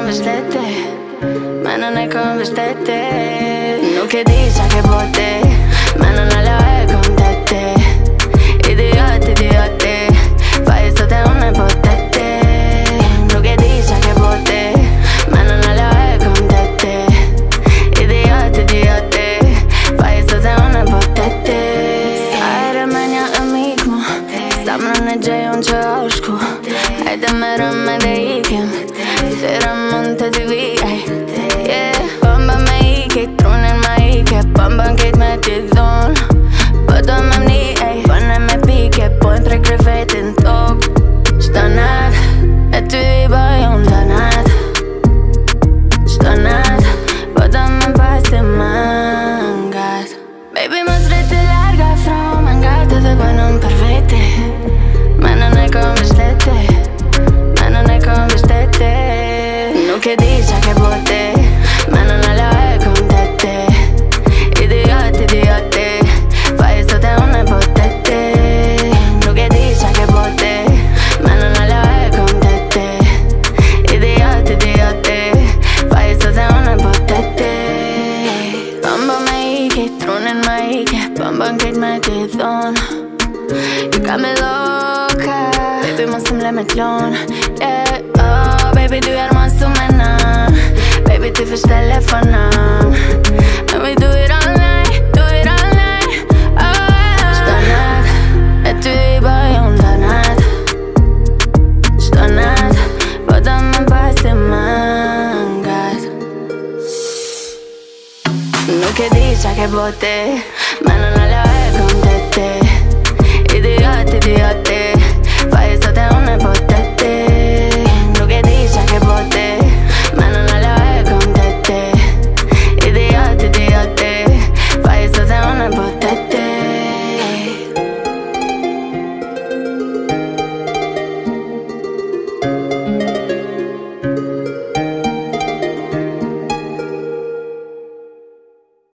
con vestite, ma non è con vestite. Nu che dice che botte, ma non è con te. Idiote, idiote, fai sto te una bottette. Nu che dice che botte, ma non è con te. Idiote, idiote, fai sto te una bottette. Ajde menja amikmo, sam në gjej unë që ashku. Ajde merë me dhe ikem, tëra mund të t'i vijaj. Bomba me ike, trunin ma ike, bomba n'kejt me t'i dhon. Po do me mni, bëne me pike, pojnë prej krevetin tok. Shto nat, e ty i bëjon të nat. Shto nat, po do me pas të mangat. Baby mos rriti larga fra mangat edhe bëjnon për vete. Ma non è come vestite, ma non è come vestite. Nu che dice che botte, ma non è con te. Idiote, idiote, fai sto te una bottette. Nu che dice che botte, ma non è con te. Idiote, idiote, fai sto te una bottette. Bomba me ike, trunin ma ike, bomba n'kejt me t'i thon. You got me loca, baby mos t'm le me t'lon. Yeah, oh, baby du jar mos t'u mena. Baby ti fish telefonon. And we do it all night, do it all night. Oh, shto nat, e ty i bëjon të nat. Shto nat, po do me pas të mangat. Nu che dice che botte, ma non è